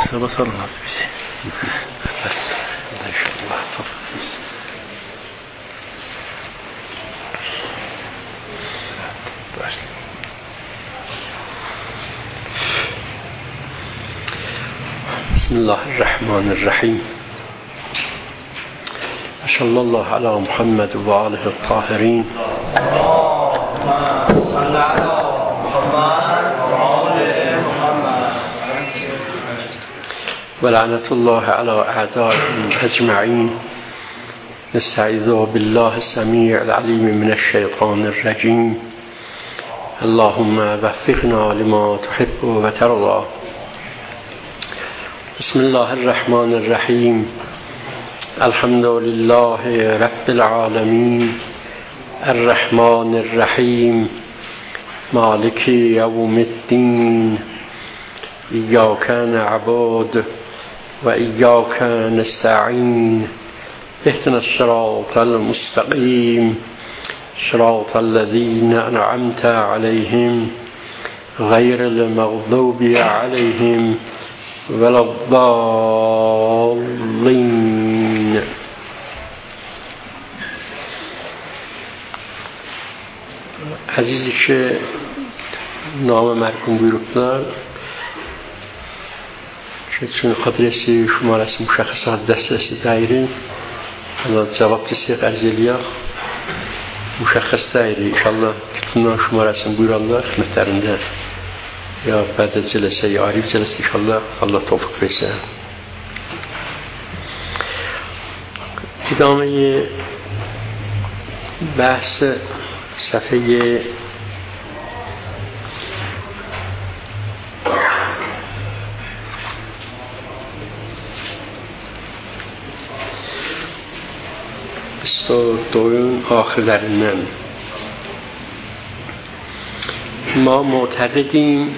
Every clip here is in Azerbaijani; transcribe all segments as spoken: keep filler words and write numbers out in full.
بس الله بس ان شاء الله بسم الله الرحمن الرحيم. صلى الله على محمد وآله الطاهرين. ولعنة الله على أعدائهم أجمعين. نستعيذ بالله السميع العليم من الشيطان الرجيم. اللهم وفقنا لما تحب وترضى. بسم الله الرحمن الرحيم. الحمد لله رب العالمين الرحمن الرحيم مالك يوم الدين. إياك نعبد وإياك نستعين. اهدنا الصراط المستقيم صراط الذين أنعمت عليهم غير المغضوب عليهم ولا الضالين. عزیزی که نام مرکون بیرفتن که چون قدرسی شما رسم مشخصات دست دست دایری حالا جواب کسی قرزیلیا مشخص دایری انشاءالله که شما رسم بیرالله خدمترنده یا بعد جلسه یا عریب جلسه انشاءالله الله توفیق بشه. ادامه بحث صفحه بیست و دو آخر درنن. ما معتقدیم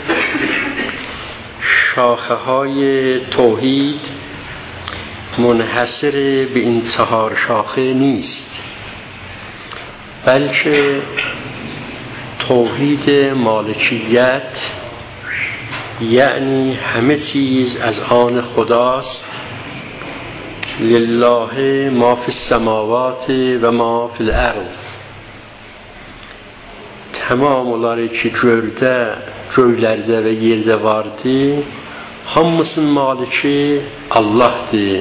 شاخه های توحید منحصر به این چهار شاخه نیست، بلکه توحید مالکیت یعنی همه چیز از آن خداست. لله ما فی السماوات و ما فی الارض. tamam onları ki göydə, göylərdə və yerdə vardır, hamısının maliki Allah'dır.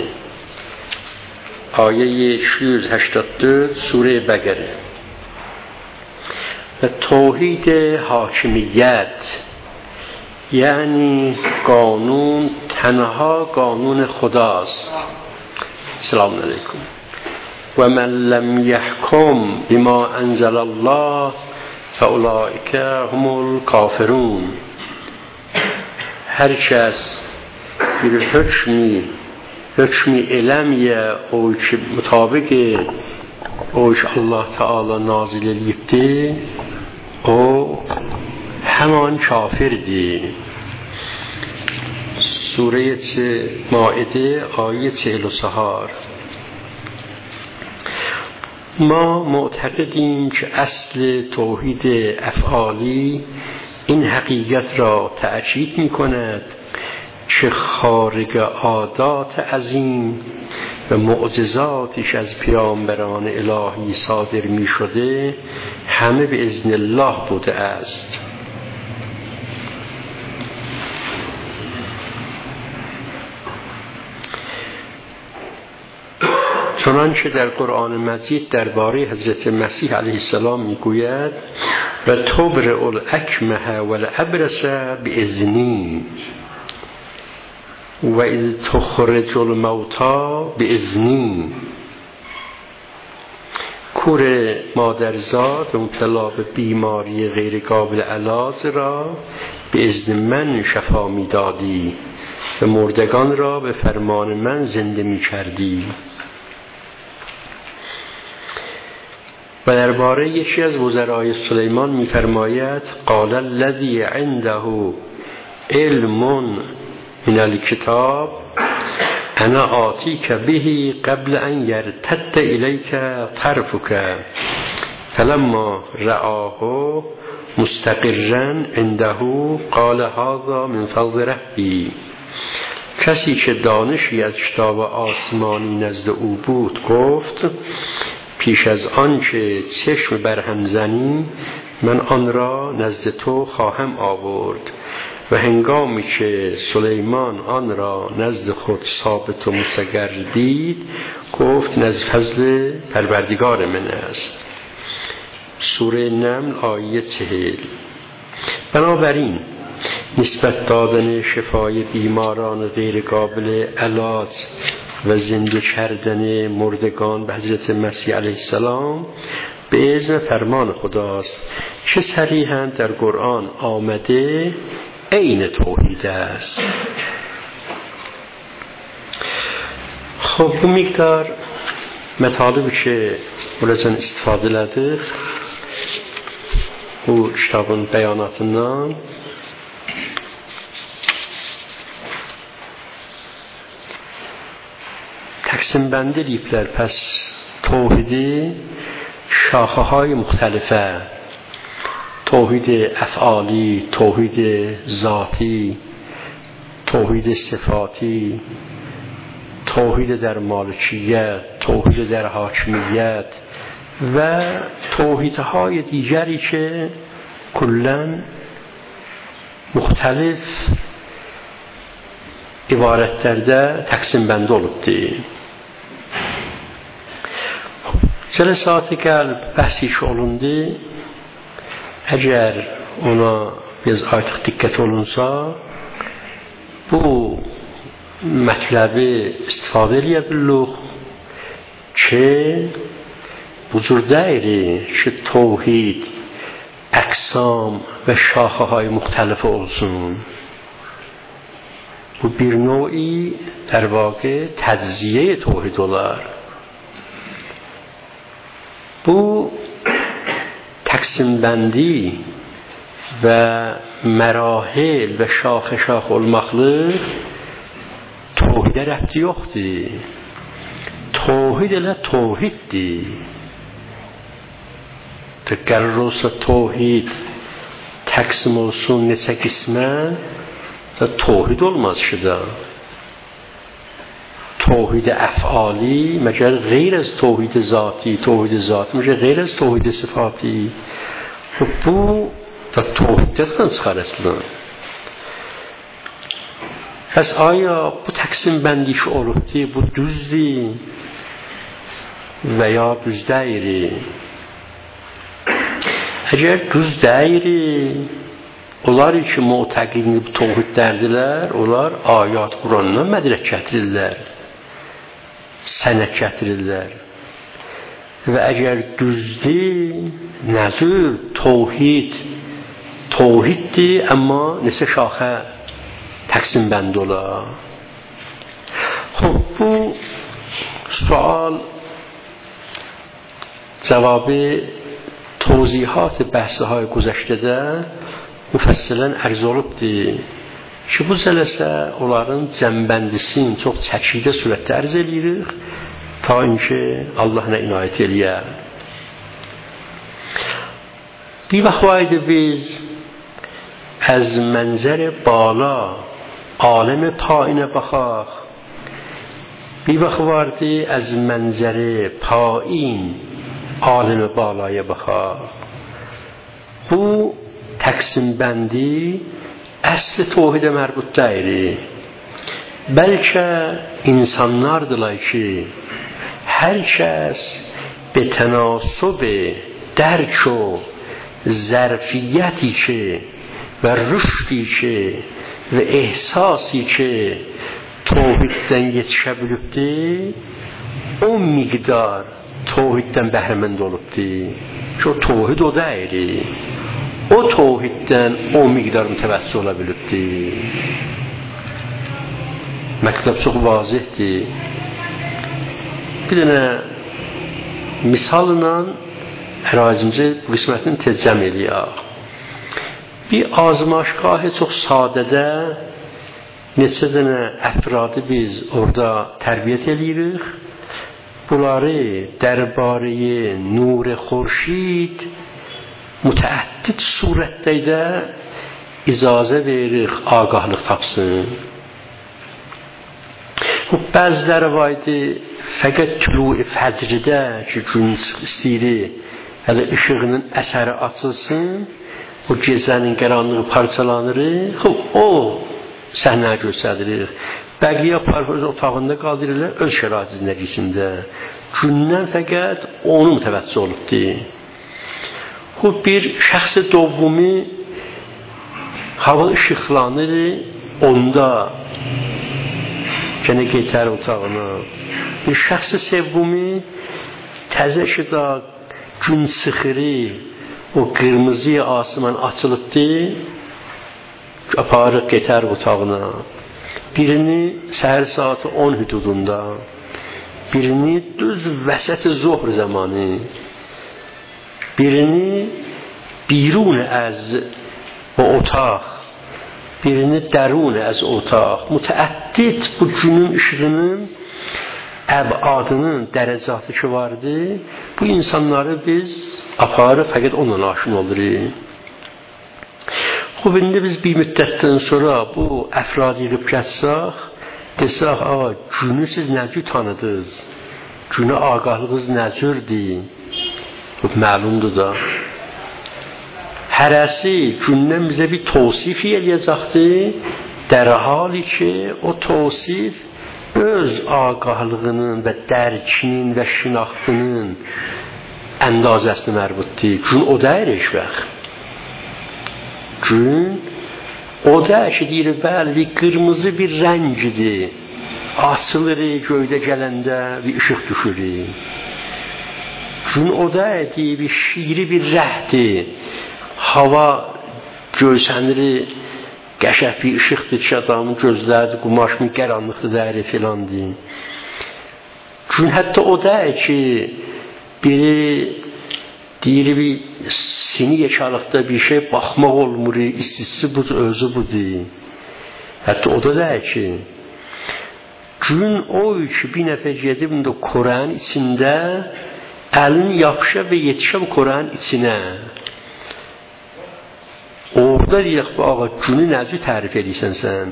Ayə iki yüz هشتاد و دو Surə Bəqərə. Və توحید حاکمیت یعنی قانون تنها قانون خداست. سلام علیکم. و من لم يحكم بما انزل الله فاولئک هم الکافرون. هر کس bir hükmü hükmü elemiye o ki mutabık o ki Allah Teala nazil edipti, o hemen kafirdi. Sure Maide ayet چهل و چهار. ما معتقدیم که اصل توحید افعالی این حقیقت را تأکید می کند که خارج عادات عظیم و معجزاتش از پیامبران الهی صادر می شده همه به اذن الله بوده است. چنانچه در قرآن مجید درباره حضرت مسیح علیه السلام میگوید و تبرئ الاکمه والابرص باذنی و اذ تخرج الموتى باذنی. کور مادرزاد مبتلا به بیماری غیر قابل علاج را به اذن من شفا میدادی و مردگان را به فرمان من زنده میکردی. و درباره یکی از وزرای سلیمان می‌فرماید قال الذی عنده علم من الکتاب انا آتیک به قبل ان یرتد الیک طرفک فلما رآه مستقرا عنده قال هذا من فضل ربی کسی که دانشی از کتاب آسمانی نزد او بود گفت پیش از آن که چشم برهم زنی من آن را نزد تو خواهم آورد. و هنگامی که سلیمان آن را نزد خود ثابت و مستقر دید گفت نزد فضل پروردگار من است. سوره نمل آیه چهل. بنابراین نسبت دادن شفای بیماران غیر قابل علاج و زنده کردن مردگان به حضرت مسیح علیه السلام به اذن فرمان خداست که صریحاً در قرآن آمده عین توحید است. خب bu miktar mətalibi ki buracan istifadə elədik bu kitabın bəyanatından təqsim bəndi ediblər. Pəs توحیدی شاخه های مختلفه، توحید افعالی، توحید ذاتی، توحید صفاتی، توحید در مالکیت، توحید در حاکمیت و توحیدهای دیگری که کلاً مختلف عبارتlərdə təqsim bəndi olubdur. Cəlsat-ı qəlb bəhs olundu. Əgər ona biz artıq diqqət olunsa, bu mətləbi istifadə edə bilirik ki, bu cür deyil ki, توحید əqsam və şaxəهای müxtəlif olsun. Bu bir növi در واقع تجزیه توحید olar. Bu تقسیم بندی و مراحل و شاخ شاخ olmaqlıq توحیdə rəbti yoxdur. توحید elə توحiddir. Qərar olsa توحید təqsim olsun neçə qismə توحید olmaz ki da. توحید افعالی مگر غیر از توحید ذاتی، توحید ذاتی مگر غیر از توحید صفاتی. خب bu da توحیدdən çıxar əslən. Pəs aya bu təqsim bəndi ki olubdur, bu düzdür və ya düz deyil? Əgər düz deyil, onlar ki mu'təqidini bu توحیddərdilər, onlar ayat Qurandan mədrək gətirirlər, sənət gətirirlər. Və əgər düzdür, nəzür توحید توحیدdir, amma neçə şaxə təqsim bəndi olar. خب bu sual cavabı توضیحات بحث‌های گذشته‌də müfəssilən ərz olubdur ki, bu cələsə onların cəmbəndisini çox çəkidə surətdə ərz edirik ta inki Allah nə inayət eləyər. Bir vaxt var idi biz از منظر بالا عالم پایین بخاخ، bir vaxt vardı از منظر پایین عالم بالای بخاخ. bu təqsim bəndi əsl توحیdə mərbut deyil. Bəlkə insanlardılar ki, hər kəs به تناسب درک و ظرفیتی که و رشدی که و احساسی که توحیدdən yetişə bilibdir, o miqdar توحیدdən bəhrəmənd olubdur. ki o توحید o deyil. O توحیدdən o miqdar mütəvəssi ola bilibdir. Məktəb çox vazihdir. Bir dənə misalla ərazimizi bu qismətini təcəm eləyək. Bir azmaşgah çox sadədə neçə dənə əfradı biz orada tərbiyyət eləyirik. Bunları dərbarəyə nur xورشید mütəəddid surətdə icazə veririk, ağahlıq tapsın. Bu bəziləri var idi, fəqət tulu fəcrdə ki, gün istəyiri, hələ işığının əsəri açılsın, o gecənin qaranlığı parçalanır, xub, o səhnə göstərilir. Bəqiyə parvoz otağında qaldırırlar, öz şəraitinin nəticəsində. Gündən fəqət onu mütəvəccüh olubdur. Xub, bir şəxsi dovvumi hava işıqlanır, onda gene getər otağına. Bir şəxsi sevgumi təzə işıqda gün sıxırı, o qırmızı asman açılıbdır, aparıb getər otağına. Birini səhər saati on hüdudunda, birini düz vəsət-i zuhr zamanı, birini birun əz o otaq, birini dərun əz otaq, mütəəddid bu günün işığının əbadının dərəcatı ki vardı, bu insanları biz aparıb fəqət onunla aşın oluruq. Xub, indi biz bir müddətdən sonra bu əfradı yığıb gətsək, desək, ağa, günü siz nəcür tanıdınız? Günü ağahlığınız nəcürdür? Xub, məlumdur da. Hərəsi gündən bizə bir tavsif eləyəcəkdir, در حالی که o توصیف öz ağahlığının və dərkinin və şinaxtının əndazəsini mərbutdur. Gün o dəyir heç vaxt. Gün o dəyir ki, deyir, bəli, bir qırmızı bir rəngidir. Açılır göydə gələndə bir ışıq düşür. Gün o dəyir, bir şiiri bir rəhdir. Hava görsənir, qəşəf bir ışıqdır ki, adamın gözləridir, qumaşın qaranlıqdır, dəyri filandır. Gün hətta o dəyir ki, biri deyir, bir seni yekarlıqda bir şey baxmaq olmur, istisi budur, özü budur. Hətta o da dəyir ki, gün o ki, bir nəfər gedib Quran içində əlini yapışa və yetişə bu Quran içinə. Orada deyək, ağa, günü nəzir tərif edirsən sən.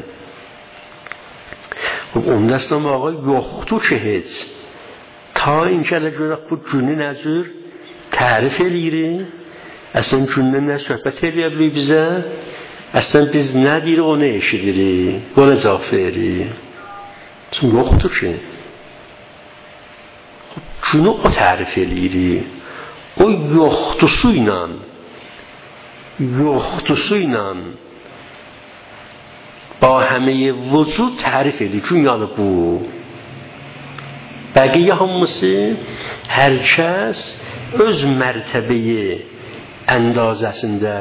Onda əslən, ağa, yoxdur ki, heç. Ta inkələ görək, bu günü nəzir tərif edirik. Əslən, gündən nə söhbət edə bilir bizə? Əslən, biz nə deyirik, o nə eşidirik? O nə cavab veririk? Çünki yoxdur ki. Günü o tərif edirik. O yoxdusu ilə yoxdusu ilə با همه وجود تعریف edildi. Gün yəni bu. Bəqiyə hamısı hər kəs öz mərtəbəyi əndazəsində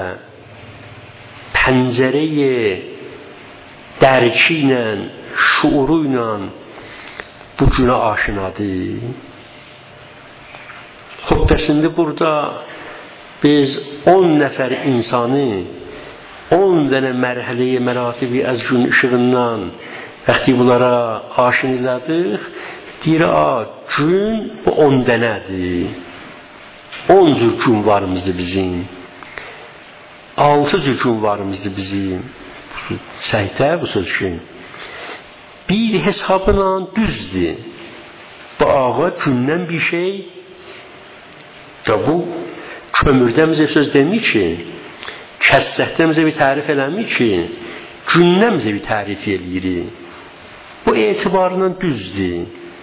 pəncərəyi dərki ilə, şuuru ilə bu günə aşinadır. Xübbəsində burada biz on nəfər insanı on dənə mərhələyə məratibi az gün işığından vəxti bunlara aşin elədik, deyir, gün bu on dənədir. on cür gün varımızdır bizim. altı cür gün varımızdır bizim. Səhətə bu söz ki, bir hesabla düzdür. Bu ağa gündən bir şey, ya bu kömürdən bizə söz demir ki, kəssətdən bizə bir tərif eləmir ki, gündən bizə bir tərif eləyirik. Bu etibarla düzdür.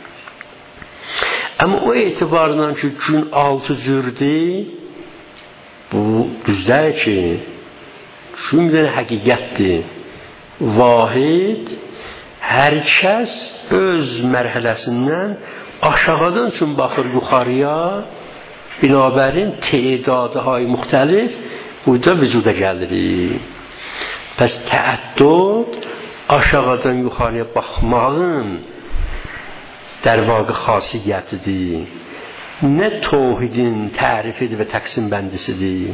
Amma o etibarla ki, gün altı cürdür, bu düzdür ki, gün bir dənə həqiqətdir. Vahid, hər kəs öz mərhələsindən aşağıdan üçün baxır yuxarıya, binabərin tedadı hay müxtəlif burada vücuda gəlir. Pəs təəddüd aşağıdan yuxarıya baxmağın dərvaqı xasiyyətidir. Nə tövhidin tərifidir və təqsim bəndisidir.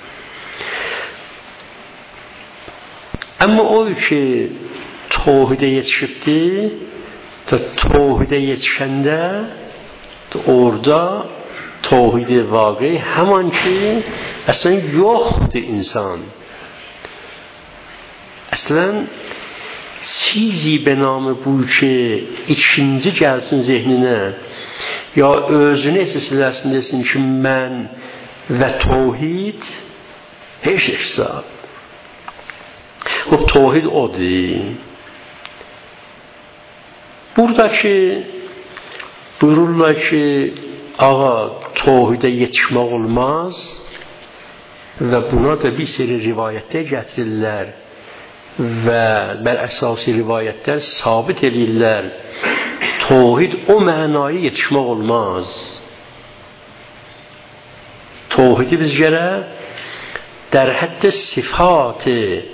Amma o ki tövhidə yetişibdir, tövhidə yetişəndə orada tövhid-i vaqi həman ki əslən yoxdur insan. Əslən çizi be namı bu ki ikinci gelsin zihnine ya özünü esaslasın desin ki ben ve tevhid hiç hesap. O tevhid o değil. Buradaki buyururlar ki ağa tevhide yetişmek olmaz ve buna da bir seri rivayette getirirler ve bel esası rivayetler sabit edirlər. Tevhid o mənaya yetişmek olmaz. Tevhidi biz gərək در حد صفات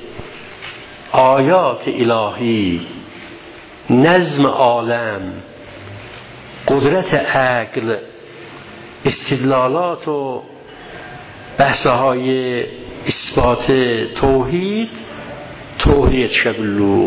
آیات الهی نظم عالم قدرت عقل استدلالات و بحثهای اثبات توحید توحید شبلو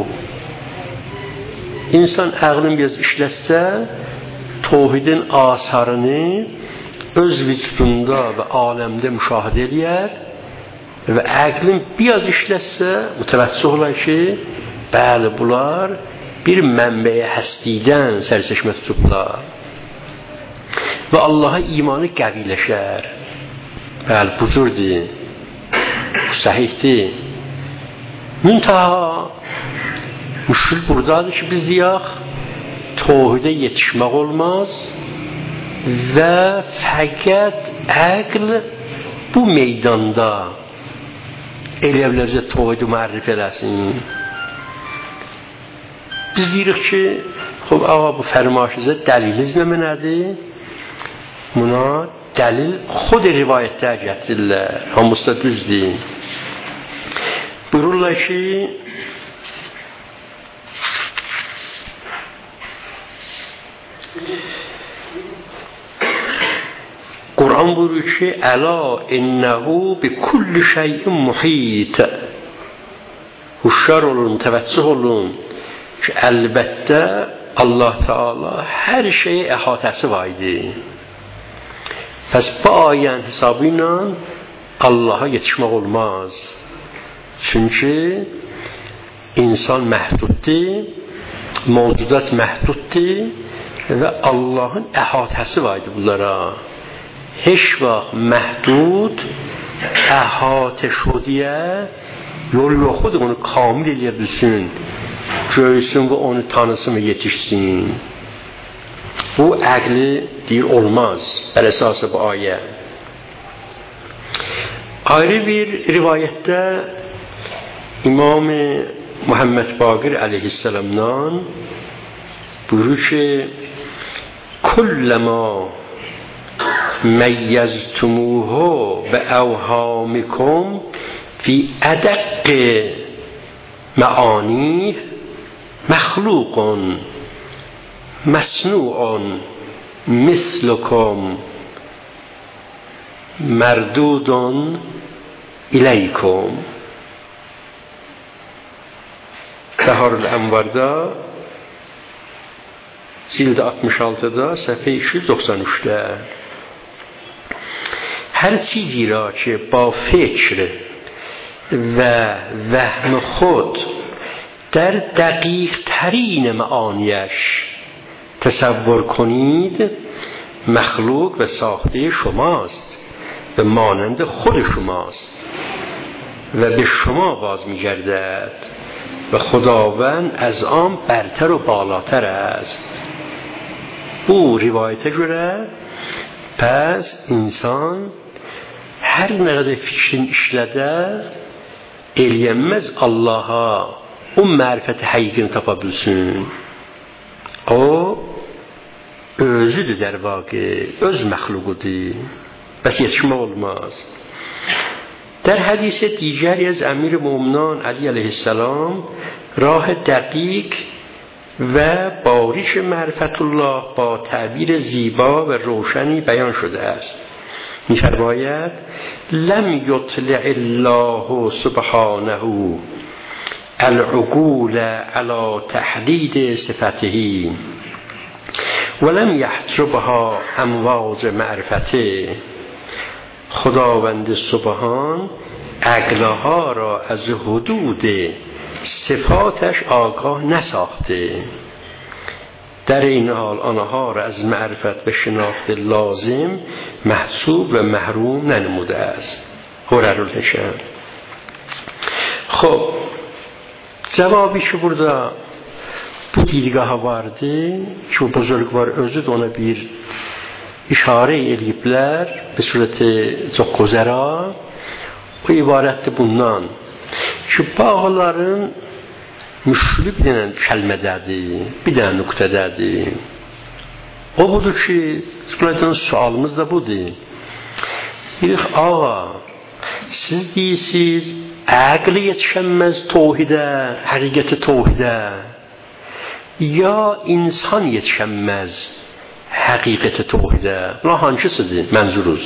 insan ağlını biraz işletse توحidin asarını öz vücudunda ve alemde müşahede eder ve əqlin biraz işlətsə mütəvəccüh olar ki, bəli bunlar bir mənbəyə həsdidən sərçəşmə tutublar və Allaha imanı qəviləşər. Bəli, bu cürdür, bu səhihdir. Müntaha müşkül buradadır ki, biz deyək, tevhidə yetişmək olmaz və fəqət əql bu meydanda eləyəbilərcə tevhidi mərrif eləsin. Biz deyirik ki, xub ağa bu fərmaşınıza dəliliniz nədir? Buna dəlil xud rivayətlər gətirirlər. Hamısı da düzdür. Buyururlar ki, Kur'an buyuruyor ki Ela innehu bi kulli şeyin muhit. Huşşar olun, teveccüh olun ki elbette Allah Teala her şeye əhatəsi var idi. Pəs bu ayənin hesabı ilə Allah'a yetişmək olmaz. Çünkü insan məhduddur, mevcudat məhduddur ve Allah'ın əhatəsi var idi bunlara. Heç vaxt məhdud əhatə şudiyə yol yoxudur, onu kamil eləyə bilsin, görsün və onu tanısın və yetişsin. Bu əqli deyir olmaz, bəl əsası bu ayə. Ayrı bir rivayətdə İmam Muhammed Baqir aleyhisselamdan buyurur ki kulləmə میزتموه به اوهامکم فی ادق معانی مخلوق مصنوع مثلکم مردود الیکم. Behar el-Envar'da cildi altmış altıda səhifə iki yüz doxsan üçdə هر چیزی را که با فکر و وهم خود در دقیق ترین معانیش تصور کنید مخلوق و ساخته شماست و مانند خود شماست و به شما باز می گردد و خداوند از آن برتر و بالاتر است. او روایت جوره پس insan her ne kadar fikrin işlədə eləyənməz Allaha o mərifəti həqiqini tapabilsin. O özüdür der vaqi, öz məxluqudur. Bəs yetişmək olmaz. در حدیث دیگری از امیر مومنان علی علیه السلام راه دقیق و باریک معرفت الله با تعبیر زیبا و روشنی بیان شده است. می‌فرماید لم یطلع الله سبحانه العقول على تحدید صفته ولم یحجبها امواج معرفته. خداوند سبحان عقلها را از حدود صفاتش آگاه نساخته. در این حال آنها را از معرفت و شناخت لازم محسوب و محروم ننموده است. هررالحشم. خب cevabı burada bu dilgaha vardı ki o buzurgvar özü de ona bir işare ediblər bir surəti çox gözəra. O ibarətdir bundan ki bağların müşkülü bir dənə kəlmədədir, bir dənə nöqtədədir. O budur ki buradan sualımız da budur. Deyirik, ağa siz deyirsiniz əqli yetişənməz tohidə, həqiqəti tohidə, ya insan yetişənməz həqiqəti tohidə. Buna hansısıdır mənzuruz?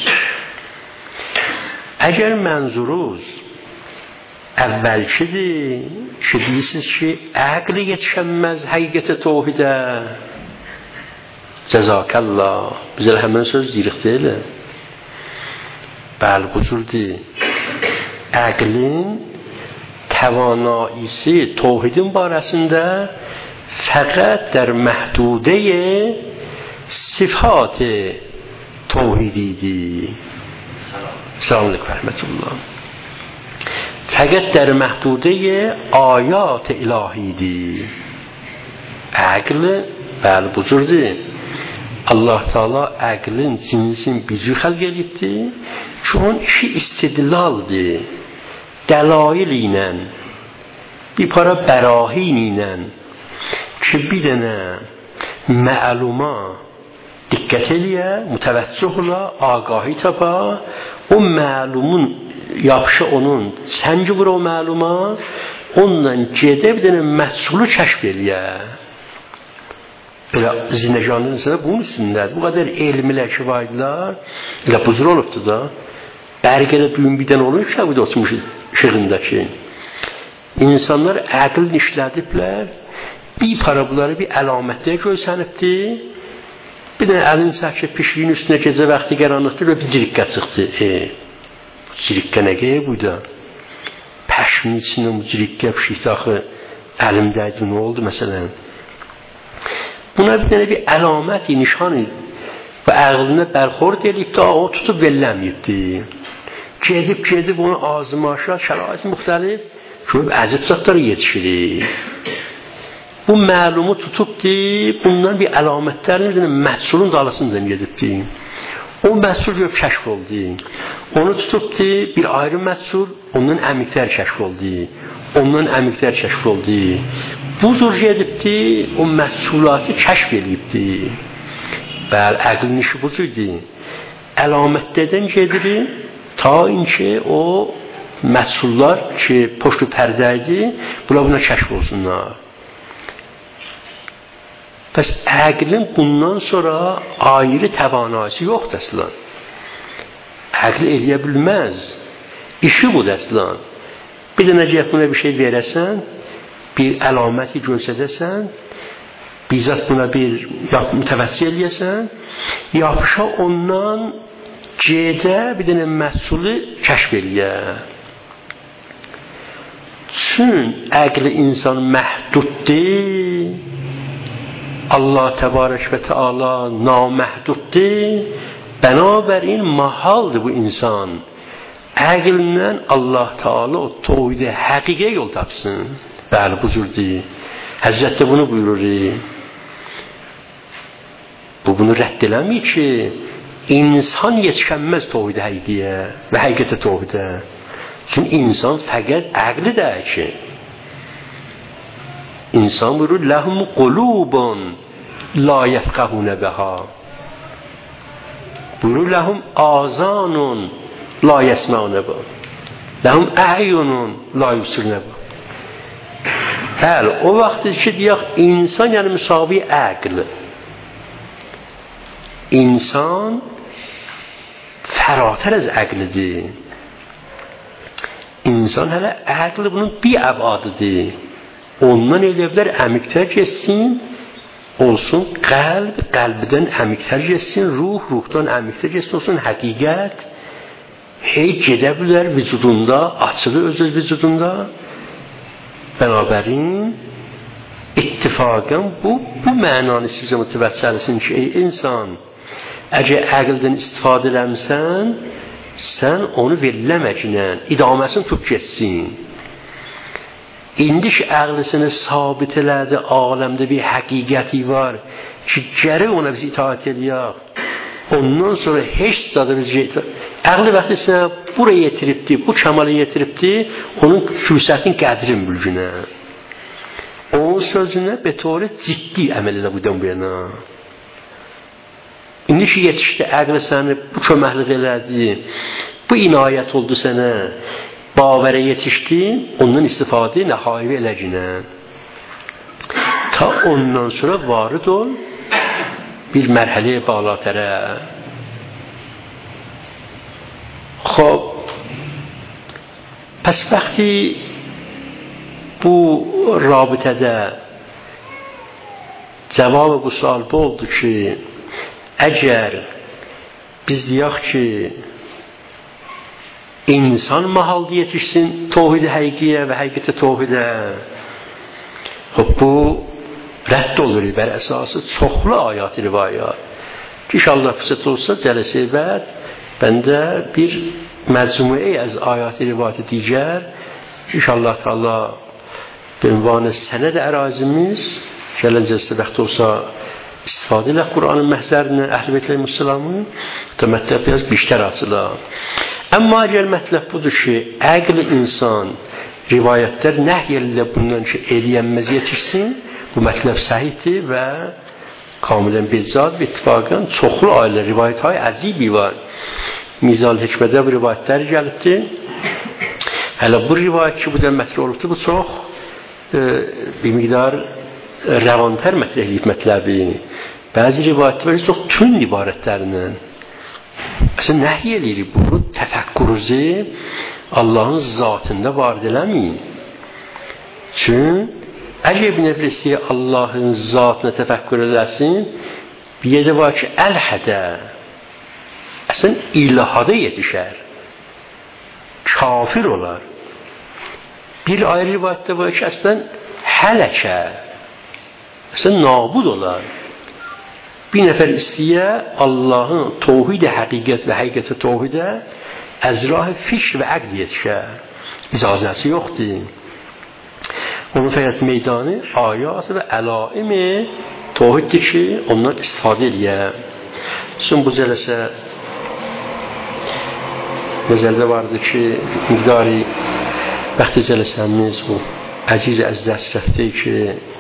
Əgər mənzuruz əvvəlkidir ki deyirsiniz ki əqli yetişənməz həqiqəti tohidə, cəzakəllah, bizə həmən söz deyirik deyil. Bəli, buzurdur. Əqlin təvanayisi tohidin barəsində fəqət در محدوده صفات توحیدی. سلام علیکم رحمت الله. فقط در محدوده آیات الهی دی. عقل بله بزرگه. Allah Teala عقلin cinsin bizi xəlq edibdi. Çün işi istidlaldır. Dəlail ilə, bir para bərahin ilə ki bir dənə məluma diqqət eləyə, mütəvəccüh ola, ağahi tapa, o məlumun yapışı onun, sənci vur o məluma, onunla gedə bir dənə məhsulu kəşf eləyə. Elə zinəcanın içində bunun üstündədir. Bu qədər elmilər, şivaydılar, elə buzur olubdur da, bərgədə düyün bir dənə olur ki, bu da oturmuş şığındakı. İnsanlar əqlini işlədiblər, bir para bunları bir əlamətliyə görsənibdi, bir dənə əlin səhvşə pişliyin üstünə gecə vaxtı qaranlıqdır və bir cirikqə çıxdı. E, cirikqə nə qeyb bu da? Pəşmin içində bu cirikqə pişlikdə axı əlimdəydi, nə oldu məsələn? Buna bir dənə bir əlaməti, nişanı və əqlinə bərxord edibdi, o tutub vəlləmiyibdi. Gedib, gedib onu azımaşa, şərait müxtəlif, görüb əzib zatları yetişirik. Bu məlumu tutubdi, bundan bir əlamətlərini məhsulun dalasından gedibdi. O məhsul görüb kəşf oldu. Onu tutubdi, bir ayrı məhsul, ondan əmiklər kəşf oldu. Ondan əmiklər kəşf oldu. Bu cür gedibdi, o məhsulatı kəşf edibdi. Bəli, əqlin işi bu cürdür. Əlamətlərdən gedir, ta inki o məhsullar ki, poştu pərdəydi, bunlar buna kəşf olsunlar. Bəs əqlin bundan sonra ayrı təvanayisi yoxdur əslən. Əql eləyə bilməz. İşi budur əslən. Bir dənə gəlib buna bir şey verəsən, bir əlaməti görsədəsən, bizzat buna bir mütəvəssi eləyəsən, yapışa ondan gedə bir dənə məhsulu kəşf eləyə. Çün əqli insan məhduddur, Allah Təbarək və Teala naməhduddur, bənabərin mahaldır bu insan. Əqlindən Allah Teala o tohid həqiqə yol tapsın. Bəli, bu cürdür. Həzrət də bunu buyurur. Bu bunu rədd eləmir ki, insan yetişənməz tohid həqiqiyə və həqiqətə tohidə. Çünki insan fəqət əqlidir ki. İnsan buyurur, ləhum qulubun la yefqahunə bəha. Buyurur, ləhum azanun la yesməunə bəha. Ləhum əyyunun la yusirnə bəha. Bəli, o vaxtdır ki, deyək, insan yəni müsavi əql. İnsan fəratər az əqlidir. İnsan hələ əqli bunun bir əbadıdır. Ondan eləyəblər əmiklər geçsin, olsun qəlb, qəlbdən əmiklər geçsin, ruh, ruhdan əmiklər geçsin, olsun həqiqət. Hey gedə bilər vücudunda, açılı öz öz vücudunda. بنابراین اتفاقا bu bu mənanı sizə mütəvəccüh etsin ki, ey insan, əgər əqldən istifadə eləmsən, sən onu veriləməklə idaməsini tutub getsin. İndi ki, əqlisini sabit elədi, aləmdə bir həqiqəti var ki, gərək ona biz itaat edəyək. Ondan sonra heç zadı biz əqli vaxtı isə buraya yetiribdi, bu kəmala yetiribdi, onun kürsətin qədrin bülgünə. Onun sözünə betore ciddi əməl elə budan bu yana. İndi ki, yetişdi, əqli səni bu köməklik elədi, bu inayət oldu sənə, bavərə yetişdi, ondan istifadə nəhayvi eləcənə. Ta ondan sonra varid ol bir mərhələ balatərə. خب پس وقتی bu رابطədə cavabı bu sual bu oldu ki, əgər biz deyək ki, insan mahalda yetişsin tohid-i həqiqiyə və həqiqət-i tohidə, bu rədd olur bər əsası çoxlu ayat rivayat. İnşallah fürsət olsa cələsə bəd bəndə bir məcmuə az ayat rivayat digər inşallah Teala به عنوان سند ərazimiz gələn cəlsə vaxt olsa istifadə ilə Qur'anın məhzərindən Əhl-i Beytlərin Müsləmın da mətləb biraz biştər açılar. Amma əgər mətləb budur ki, əqli insan rivayətlər nəhy ilə bundan ki, eləyənməz yetişsin, bu mətləb səhihdir və kamilən bezad və ittifaqən çoxlu ailə rivayətهای əzibi var. Mizal hikmədə bu rivayətlər gəlibdir. Hələ bu rivayət ki, bu da mətlə olubdur, bu çox bir miqdar rəvantər mətrəhliyib mətləbi. Bəzi rivayətlər çox tünd ibarətlərindən. Əslən, nəhy edir bunu, təfəkkürüzü Allahın zatında varid eləməyin. Çün, əgər bir nəfrisi Allahın zatına təfəkkür edəsin, bir yerdə var ki, əl-hədə, əslən, ilhada yetişər, kafir olar. Bir ayrı rivayətdə var ki, əslən, hələkə, əslən, nabud olar. Bir nəfər istəyə Allahın tohid-i həqiqət və həqiqət-i tohidə əzrah-ı fikr və əql yetişər. İcazəsi yoxdur. Onun fəqət meydanı ayat və əlaim-i tohiddir ki, ondan istifadə edir. Son bu cələsə nəzərdə vardı ki, miqdari vəqti cələsəmiz bu əziz-i əzdəs rəfti ki,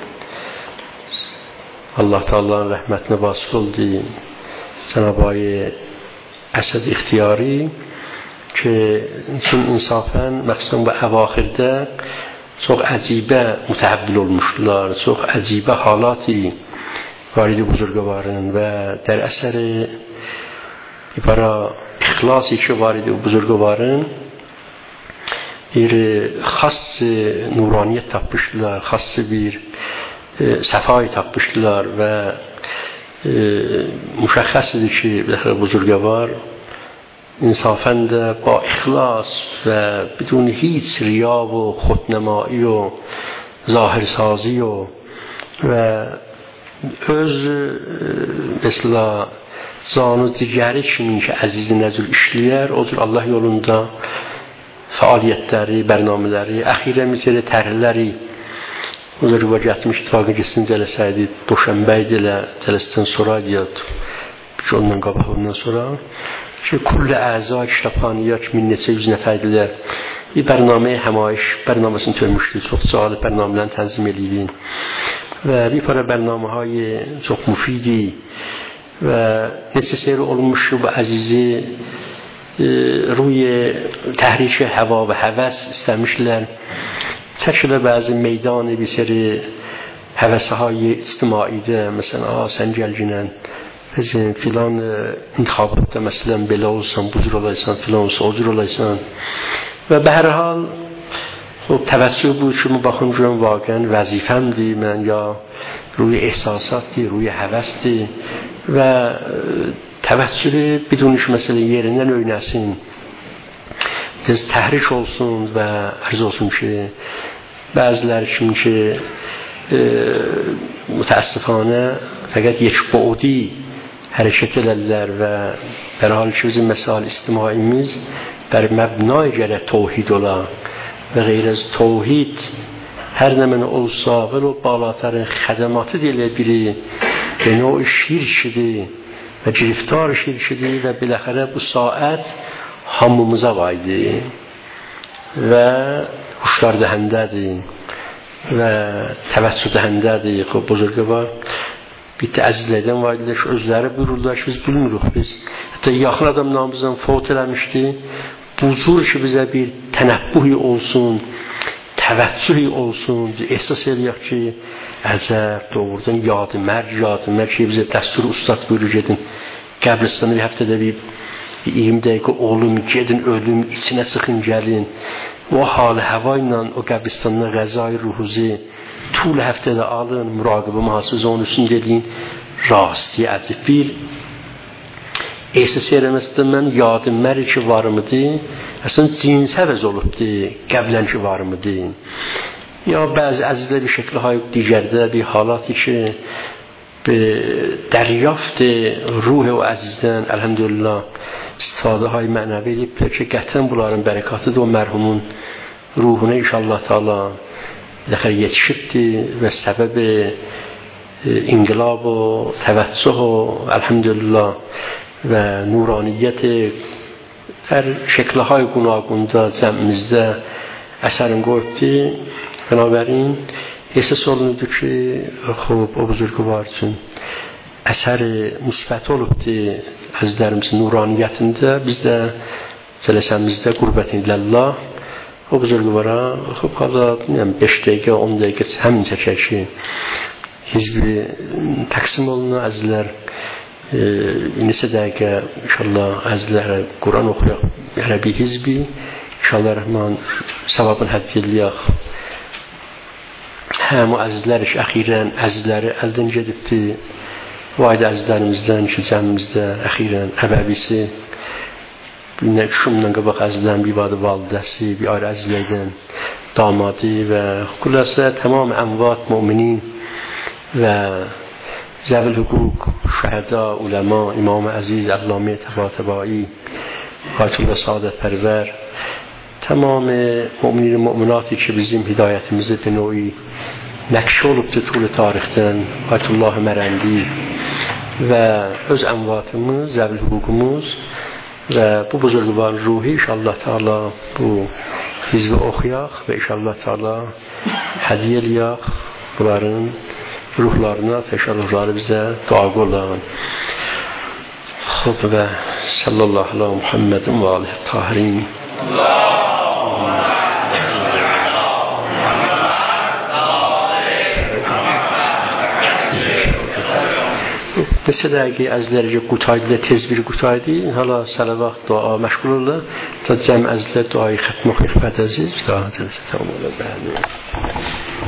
Allah Teala'nın rəhmətinə vasıl oldu. Cənab-ı Əsəd ixtiyari ki, üçün insafən məqsədən bu əvaxirdə çox əcibə mütəhəbbül olmuşdular. Çox əcibə halati varidi buzurgvarın və dər əsəri ibara ixlasi ki varidi buzurgvarın bir xas nuraniyet tapmışdılar, xas bir səfayı tapmışdılar və e, müşəxxəsidir ki, buzurgvar insafən də ba ixlas və bidun hiç riya و xodnəmai و zahirsazi و və öz mesela zanı digəri kimi ki, əzizi nəzül işləyər, o cür Allah yolunda fəaliyyətləri, bərnamələri, əxirə misələ tərhləri o da rivayət etmiş ittifaqın geçsin cələsəydi, doşənbəydi ilə cələsdən sonra deyət, ki ondan qabaq ondan sonra ki, kulli əza işləpaniyyət min neçə yüz nəfərdilə bir bərnaməyə həmayiş, bərnaməsini törmüşdü, çox cahil bərnamələrini tənzim edildi və bir para bərnaməhay çox müfidi və neçə seyri olmuş bu əzizi e, ruy təhrik-i həva və həvəs istəmişlər. Çəkilə bəzi meydanı bir seri həvəsəhay ictimaidə, məsələn, aa, sən gəlginən bizim filan intixabatda məsələn belə olsan, bu cür olaysan, filan olsa, o cür olaysan və bə hər hal təvəccüh bu kimi baxın görün vaqən vəzifəmdir mən ya ruy ehsasatdır, ruy həvəsdir və təvəccühü bidun iş məsələn yerindən öynəsin. Biz təhrik olsun və ərz olsun ki, بعضیlerشون که متاسفانه فقط یک بعدی حرکت ediler ve در حال که bizim مثال اجتماعیmiz بر مبنای گره توحید ola ve غیر از توحید her ne من olsa و بالاترین خدماتی دیله biri به نوع شیر شده و گرفتار شیر شده و بالاخره bu saat hamumuza vaydi ve huşlar dehendedir ve tevessü dehendedir. Xub buzurgvar bitti azizlerden vaydiler şu özleri buyururlar ki biz bilmiyoruz biz. Hatta yakın adam namımızdan fot eləmişdi. Buzur ki bize bir tenebbuhi olsun, teveccühi olsun, ehsas eləyək ki əcəb doğrudan yadı mər, yadı mər ki bize dəstur ustad buyurur gedin. Qəbristanı bir həftədə bir iyirmi dəqiqə olun, gedin ölüm, içinə sıxın gəlin. O hal-i havayla o qəbristanına qəzai ruhuzi طول هفته de alın, müraqibə mahsız onun üstündə deyin, rasti əcib bir ehsas eləməsində mən yadım məri ki varımıdır, əslən cins həvəz olubdur, qəblən ki varımıdır. Ya bəzi əzizlər bir şəkli digərdə bir halatı ki به دریافت روح و عزیزان الحمدلله استفاده های معنوی که قطعا بولارن برکات دو مرحومون روحونه انشالله تعالی داخل یتشبتی و سبب انقلاب و توسع و الحمدلله و نورانیت در شکل‌های گوناگون جمعimizde اثرن گفتی. بنابراین احساس olundu ki خوب o buzurgvar üçün əsər müsbət olubdu əzizlərimizin nuraniyyətində. Biz də cələsəmizdə qurbətin illallah o buzurgvara xub hala beş dəqiqə on dəqiqə həmin çəkək ki hizbi təqsim olunur əzizlər. neçə dəqiqə inşallah əzizlərə Quran oxuyaq ərəbi hizbi inşallah rəhman savabını həddi eləyək. Həm o əzizlər ki, əxirən əzizləri əldən gedibdi. O ayda əzizlərimizdən ki, cəmimizdə əxirən əbəbisi, bir şumdan qabaq əzizlərin bir vadı validəsi, bir ayrı əzizlərdən damadı və xülasə tamam əmvat, müminin və zəvil hüquq, şəhəda, uləma, İmam Əziz, Əllamə Təbatəbai, Ayətullah Saadət Pərvər, tamam müminin müminatı ki bizim hidayətimizdə bir növi نقش olubdu طول tarixdən Ayətullah Mərəndi və öz əmvatımız, zəvil hüququmuz və bu buzurgvar ruhi inşallah Teala bu hizbi oxuyaq və inşallah Teala hədiyyə eləyək bunların ruhlarına və inşallah ruhları bizə dua qolan. Xub və sallallahu ala Muhammedin və alihi tahirin. neçə dəqiqə əzizlərə qutaydı, tez bir qutaydı. Hala salavat, dua məşğul olurlar. Ta cəm əzizlər duayı xətm oxuyaq bəd əziz. Daha cəlsə tamam ola bəli.